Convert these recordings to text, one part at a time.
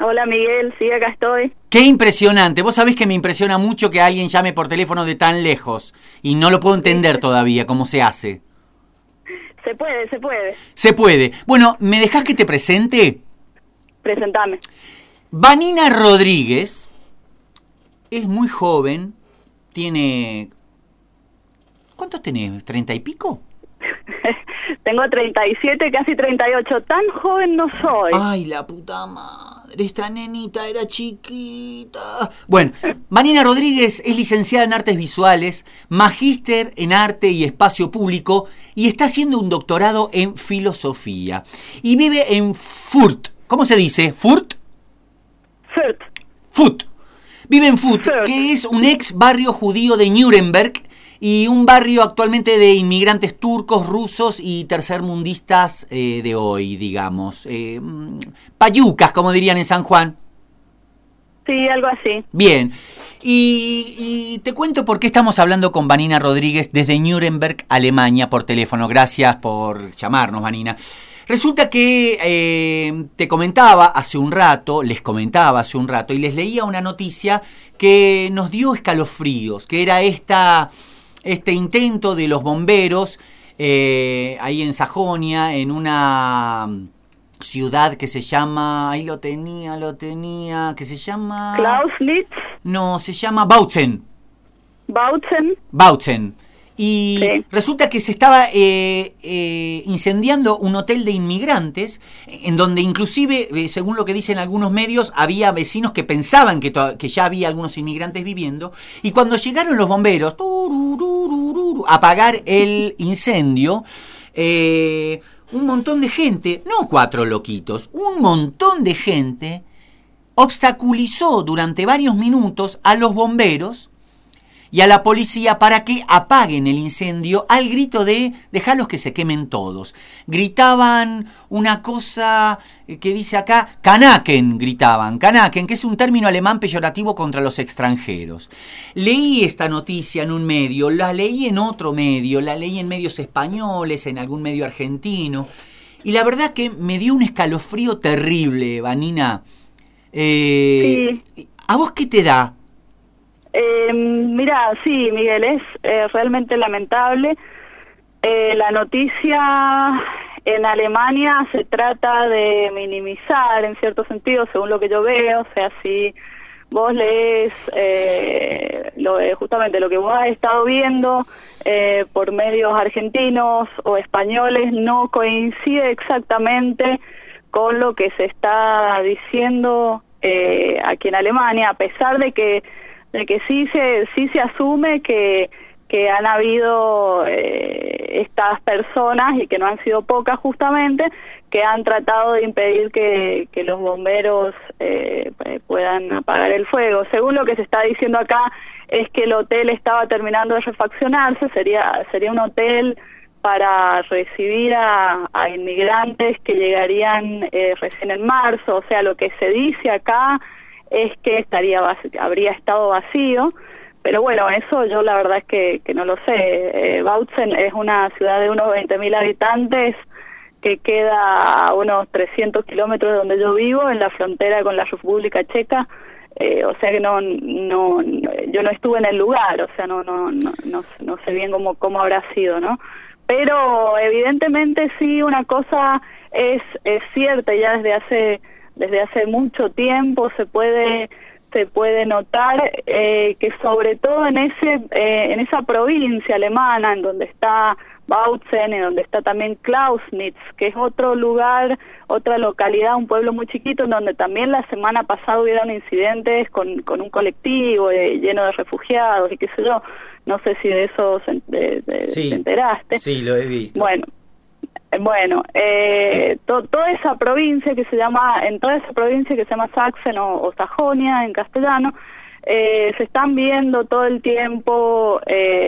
Hola Miguel, sí, acá estoy. Qué impresionante. Vos sabés que me impresiona mucho que alguien llame por teléfono de tan lejos. Y no lo puedo entender todavía cómo se hace. Se puede. Se puede. Bueno, ¿me dejás que te presente? Presentame. Vanina Rodríguez es muy joven. Tiene... ¿Cuántos tenés? ¿30 y pico? Tengo 37, casi 38. Tan joven no soy. Ay, la puta madre, esta nenita era chiquita. Bueno, Vanina Rodríguez es licenciada en Artes Visuales, magíster en Arte y Espacio Público y está haciendo un doctorado en Filosofía. Y vive en Fürth. ¿Cómo se dice? ¿Fürth? Fürth. Vive en Fürth, que es un ex barrio judío de Nuremberg y un barrio actualmente de inmigrantes turcos, rusos y tercermundistas de hoy, digamos. Payucas, como dirían en San Juan. Sí, algo así. Bien. Y te cuento por qué estamos hablando con Vanina Rodríguez desde Nuremberg, Alemania, por teléfono. Gracias por llamarnos, Vanina. Resulta que les comentaba hace un rato, y les leía una noticia que nos dio escalofríos, que era este intento de los bomberos ahí en Sajonia, en una ciudad que se llama, ahí lo tenía, que se llama... Clausnitz. No, se llama Bautzen. Y sí. Resulta que se estaba incendiando un hotel de inmigrantes, en donde inclusive, según lo que dicen algunos medios, había vecinos que pensaban que ya había algunos inmigrantes viviendo, y cuando llegaron los bomberos a apagar el incendio, un montón de gente, no 4 loquitos, un montón de gente obstaculizó durante varios minutos a los bomberos y a la policía para que apaguen el incendio al grito de dejarlos que se quemen todos. Gritaban una cosa que dice acá, Kanaken, que es un término alemán peyorativo contra los extranjeros. Leí esta noticia en un medio, la leí en otro medio, la leí en medios españoles, en algún medio argentino, y la verdad que me dio un escalofrío terrible, Vanina. Sí. ¿A vos qué te da? Mira, sí, Miguel, es realmente lamentable. La noticia en Alemania se trata de minimizar, en cierto sentido, según lo que yo veo. O sea, si vos lees justamente lo que vos has estado viendo por medios argentinos o españoles, no coincide exactamente con lo que se está diciendo aquí en Alemania, a pesar de que sí se asume que han habido estas personas, y que no han sido pocas justamente, que han tratado de impedir que los bomberos puedan apagar el fuego. Según lo que se está diciendo acá, es que el hotel estaba terminando de refaccionarse, sería un hotel para recibir a inmigrantes que llegarían recién en marzo. O sea, lo que se dice acá es que habría estado vacío, pero bueno, eso yo la verdad es que no lo sé. Bautzen es una ciudad de unos 20.000 habitantes que queda a unos 300 kilómetros de donde yo vivo, en la frontera con la República Checa. O sea que no yo no estuve en el lugar, o sea, no sé bien cómo habrá sido, ¿no? Pero evidentemente sí, una cosa es cierta, ya desde hace mucho tiempo se puede notar que sobre todo en esa provincia alemana, en donde está Bautzen, en donde está también Clausnitz, que es otro lugar, otra localidad, un pueblo muy chiquito, en donde también la semana pasada hubieron incidentes con un colectivo lleno de refugiados y qué sé yo. No sé si de eso te enteraste. Sí, lo he visto. Bueno, toda esa provincia que se llama Sachsen o Sajonia en castellano, se están viendo todo el tiempo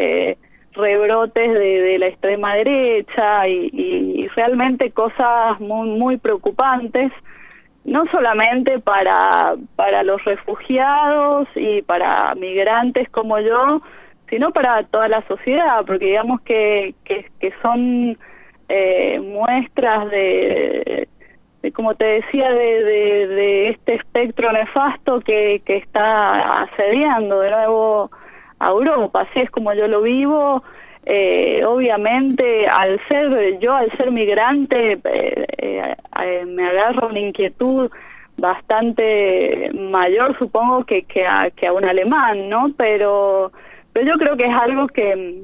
rebrotes de la extrema derecha y realmente cosas muy muy preocupantes, no solamente para los refugiados y para migrantes como yo, sino para toda la sociedad, porque digamos que son muestras de como te decía, de este espectro nefasto que está asediando de nuevo a Europa. Así es como yo lo vivo. Obviamente, al ser migrante, me agarra una inquietud bastante mayor, supongo, que a un alemán, ¿no? Pero yo creo que es algo que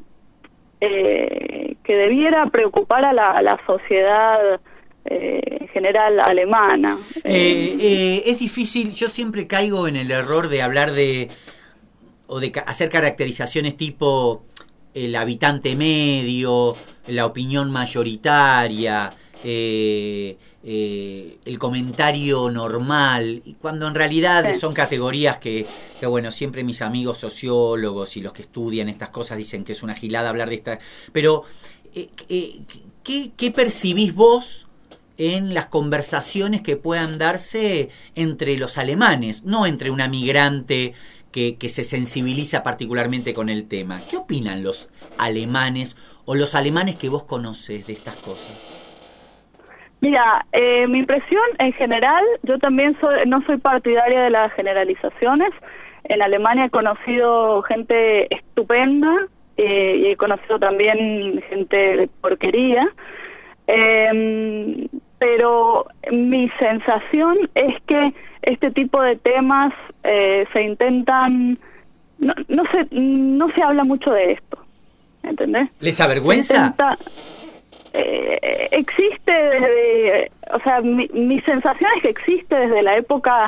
debiera preocupar a la sociedad general alemana. Es difícil, yo siempre caigo en el error de hablar de hacer caracterizaciones tipo el habitante medio, la opinión mayoritaria, el comentario normal, y cuando en realidad son categorías que bueno, siempre mis amigos sociólogos y los que estudian estas cosas dicen que es una gilada hablar de esta. Pero, ¿qué percibís vos en las conversaciones que puedan darse entre los alemanes, no entre una migrante que se sensibiliza particularmente con el tema? ¿Qué opinan los alemanes o los alemanes que vos conocés de estas cosas? Mira, mi impresión en general, yo también no soy partidaria de las generalizaciones. En Alemania he conocido gente estupenda y he conocido también gente de porquería. Pero mi sensación es que este tipo de temas se intentan, no se habla mucho de esto, ¿entendés? ¿Les avergüenza? Existe desde, o sea, mi sensación es que existe desde la época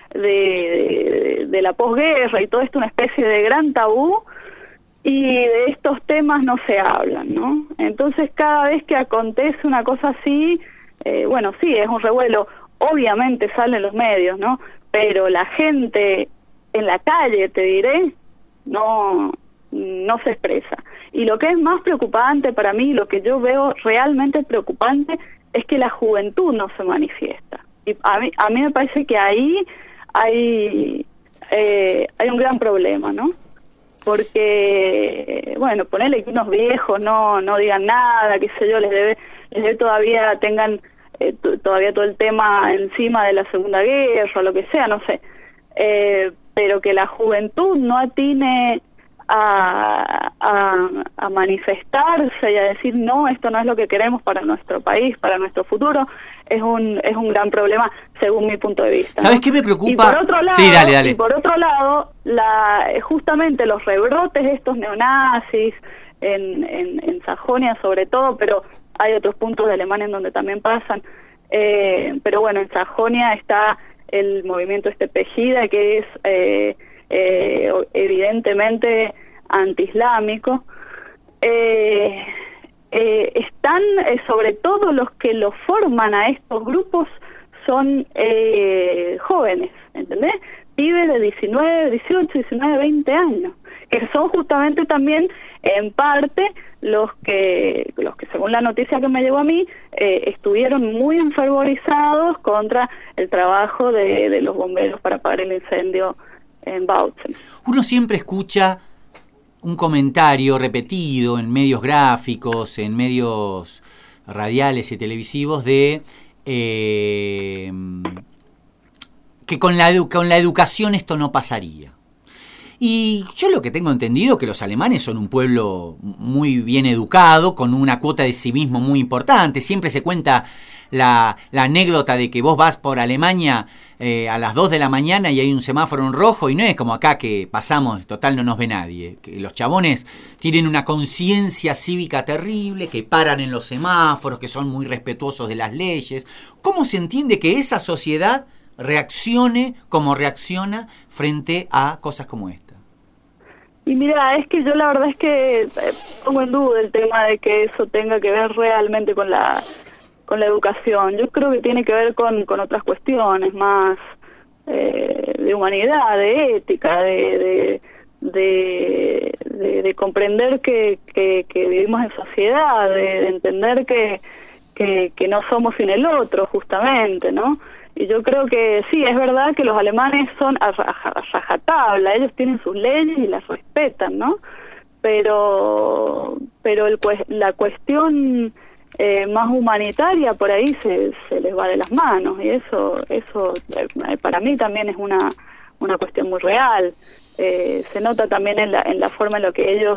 de la posguerra y todo esto, una especie de gran tabú, y de estos temas no se hablan, ¿no? Entonces, cada vez que acontece una cosa así, bueno, sí, es un revuelo, obviamente salen los medios, ¿no? Pero la gente en la calle, te diré, no se expresa. Y lo que es más preocupante para mí, lo que yo veo realmente preocupante, es que la juventud no se manifiesta. Y a mí me parece que ahí hay un gran problema, ¿no? Porque, bueno, ponerle que unos viejos no digan nada, qué sé yo, les debe todavía tengan todavía todo el tema encima de la Segunda Guerra, lo que sea, no sé. Pero que la juventud no atine a manifestarse y a decir, no, esto no es lo que queremos para nuestro país, para nuestro futuro, es un gran problema, según mi punto de vista. ¿Sabes qué me preocupa? Y por otro lado, sí, dale. Y por otro lado, justamente los rebrotes de estos neonazis en Sajonia sobre todo, pero hay otros puntos de Alemania en donde también pasan, pero bueno, en Sajonia está el movimiento Pegida, que es evidentemente antiislámico. Están, sobre todo los que lo forman a estos grupos son jóvenes, ¿entendés? Pibes de 19, 18, 19, 20 años, que son justamente también en parte los que según la noticia que me llegó a mí, estuvieron muy enfervorizados contra el trabajo de los bomberos para apagar el incendio en Bautzen. Uno siempre escucha un comentario repetido en medios gráficos, en medios radiales y televisivos de que con la educación esto no pasaría. Y yo lo que tengo entendido que los alemanes son un pueblo muy bien educado, con una cuota de civismo muy importante. Siempre se cuenta la anécdota de que vos vas por Alemania a las 2 de la mañana y hay un semáforo en rojo, y no es como acá que pasamos, total no nos ve nadie. Que los chabones tienen una conciencia cívica terrible, que paran en los semáforos, que son muy respetuosos de las leyes. ¿Cómo se entiende que esa sociedad reaccione como reacciona frente a cosas como esta? Y mira, es que yo la verdad es que pongo en duda el tema de que eso tenga que ver realmente con la educación. Yo creo que tiene que ver con otras cuestiones más de humanidad, de ética, de comprender que vivimos en sociedad, de entender que no somos sin el otro, justamente, ¿no? Y yo creo que sí, es verdad que los alemanes son a rajatabla, ellos tienen sus leyes y las respetan, ¿no? Pero la cuestión más humanitaria, por ahí se les va de las manos, y eso para mí también es una cuestión muy real. Se nota también en la forma en la que ellos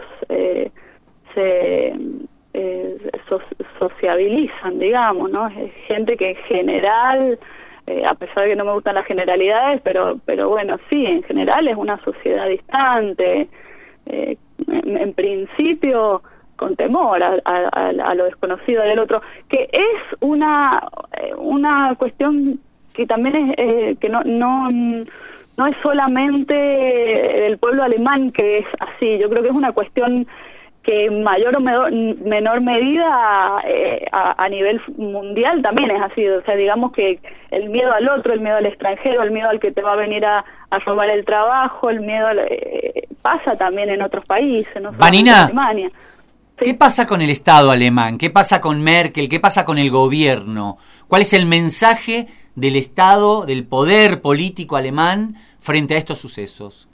sociabilizan, digamos, ¿no? Es gente que en general, a pesar de que no me gustan las generalidades, pero bueno, sí, en general es una sociedad distante, en principio con temor a lo desconocido del otro, que es una cuestión que también es que no es solamente el pueblo alemán que es así. Yo creo que es una cuestión que en mayor o menor medida a nivel mundial también es así. O sea, digamos que el miedo al otro, el miedo al extranjero, el miedo al que te va a venir a robar el trabajo, el miedo pasa también en otros países, no solamente en Alemania. ¿Qué pasa con el Estado alemán? ¿Qué pasa con Merkel? ¿Qué pasa con el gobierno? ¿Cuál es el mensaje del Estado, del poder político alemán frente a estos sucesos?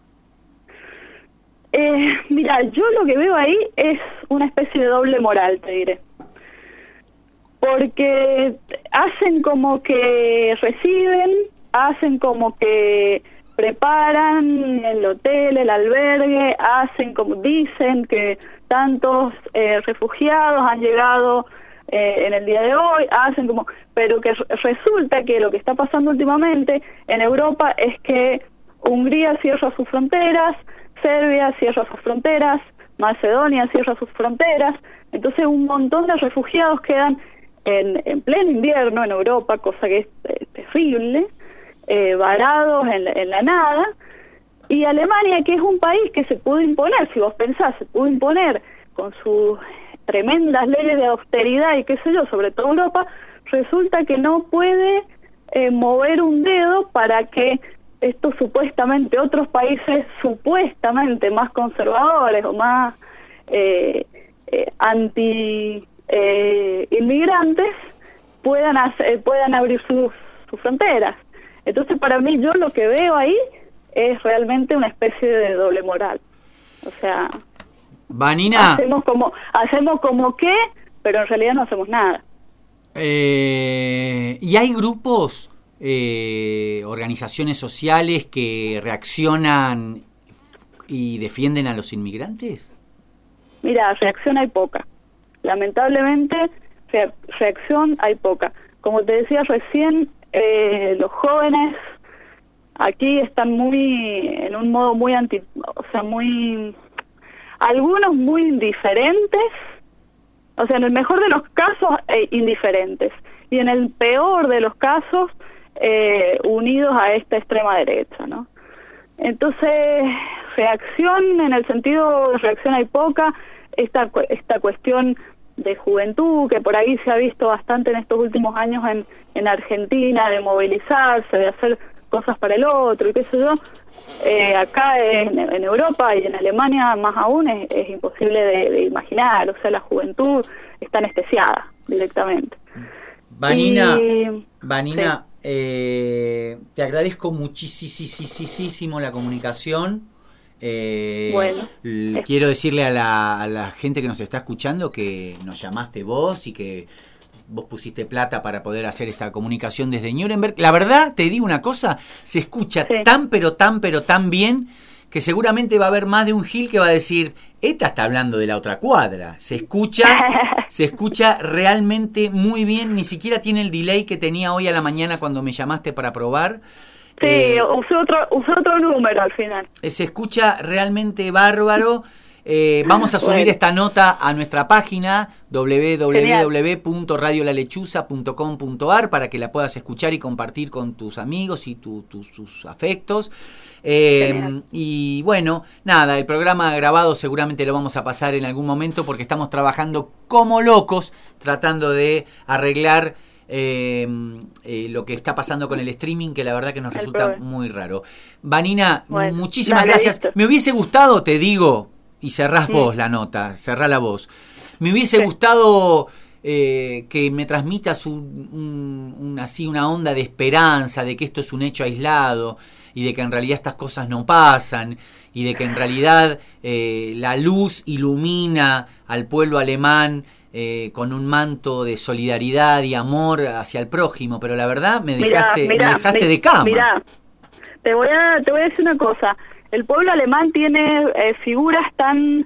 Mira, yo lo que veo ahí es una especie de doble moral, te diré. Porque hacen como que reciben, hacen como que preparan el hotel, el albergue, hacen como dicen que tantos refugiados han llegado en el día de hoy, hacen como, pero que resulta que lo que está pasando últimamente en Europa es que Hungría cierra sus fronteras, Serbia cierra sus fronteras, Macedonia cierra sus fronteras, entonces un montón de refugiados quedan en pleno invierno en Europa, cosa que es terrible, varados en la nada. Y Alemania, que es un país que se pudo imponer, si vos pensás, se pudo imponer con sus tremendas leyes de austeridad y qué sé yo, sobre todo Europa, resulta que no puede mover un dedo para que estos supuestamente otros países supuestamente más conservadores o más anti inmigrantes puedan abrir sus fronteras. Entonces, para mí, yo lo que veo ahí es realmente una especie de doble moral. O sea, Vanina, hacemos como que, pero en realidad no hacemos nada. ¿Y hay grupos, organizaciones sociales que reaccionan y defienden a los inmigrantes? Mira, reacción hay poca. Lamentablemente, reacción hay poca. Como te decía recién, los jóvenes aquí están en un modo muy algunos muy indiferentes, o sea, en el mejor de los casos indiferentes, y en el peor de los casos unidos a esta extrema derecha, ¿no? Entonces, reacción, en el sentido de reacción hay poca. Esta cuestión de juventud, que por ahí se ha visto bastante en estos últimos años en Argentina, de movilizarse, de hacer cosas para el otro, y qué sé yo, acá en Europa y en Alemania más aún es imposible de imaginar. O sea, la juventud está anestesiada directamente. Vanina, sí. Te agradezco muchísimo la comunicación. Bueno, quiero decirle a la gente que nos está escuchando que nos llamaste vos y que vos pusiste plata para poder hacer esta comunicación desde Nuremberg. La verdad, te digo una cosa, se escucha tan bien que seguramente va a haber más de un Gil que va a decir, esta está hablando de la otra cuadra. Se escucha realmente muy bien, ni siquiera tiene el delay que tenía hoy a la mañana cuando me llamaste para probar. Sí, usé otro número al final. Se escucha realmente bárbaro. Vamos a subir esta nota a nuestra página www.radiolalechuza.com.ar para que la puedas escuchar y compartir con tus amigos y tus afectos. Y bueno, nada, el programa grabado seguramente lo vamos a pasar en algún momento porque estamos trabajando como locos tratando de arreglar lo que está pasando con el streaming, que la verdad que nos resulta muy raro. Vanina, muchísimas gracias. Listo. Me hubiese gustado, te digo, y cerrás vos la nota, cerrá vos. Me hubiese gustado que me transmitas una onda de esperanza, de que esto es un hecho aislado y de que en realidad estas cosas no pasan y de que en realidad la luz ilumina al pueblo alemán con un manto de solidaridad y amor hacia el prójimo, pero la verdad me dejaste de cama. Mirá, te voy a decir una cosa. El pueblo alemán tiene figuras tan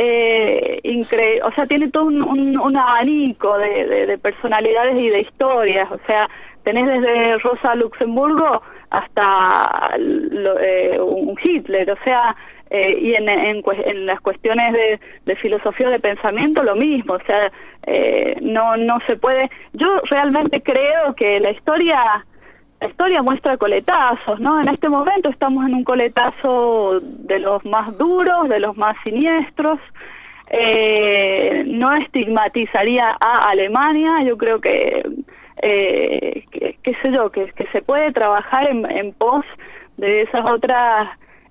o sea, tiene todo un abanico de personalidades y de historias. O sea, tenés desde Rosa Luxemburgo hasta un Hitler, o sea, y en las cuestiones de filosofía o de pensamiento lo mismo. O sea, no se puede. Yo realmente creo que la historia muestra coletazos, ¿no? En este momento estamos en un coletazo de los más duros, de los más siniestros. No estigmatizaría a Alemania. Yo creo que qué sé yo, que se puede trabajar en pos de esas otras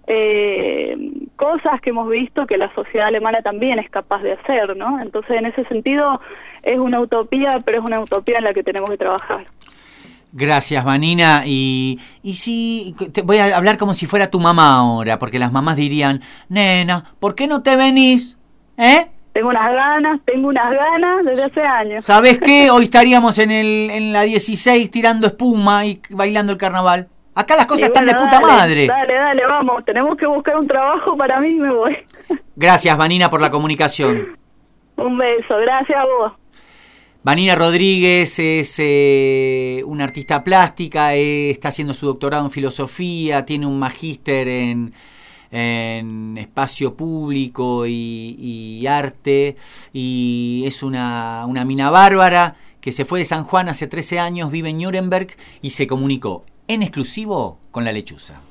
cosas que hemos visto que la sociedad alemana también es capaz de hacer, ¿no? Entonces, en ese sentido, es una utopía, pero es una utopía en la que tenemos que trabajar. Gracias, Vanina. Y si te voy a hablar como si fuera tu mamá ahora, porque las mamás dirían, nena, ¿por qué no te venís? Tengo unas ganas desde hace años. ¿Sabés qué? Hoy estaríamos en la 16 tirando espuma y bailando el carnaval. Acá las cosas están de puta madre. Dale, vamos. Tenemos que buscar un trabajo para mí y me voy. Gracias, Vanina, por la comunicación. Un beso. Gracias a vos. Vanina Rodríguez es una artista plástica, está haciendo su doctorado en filosofía, tiene un magíster en espacio público y arte, y es una mina bárbara que se fue de San Juan hace 13 años, vive en Nuremberg y se comunicó en exclusivo con La Lechuza.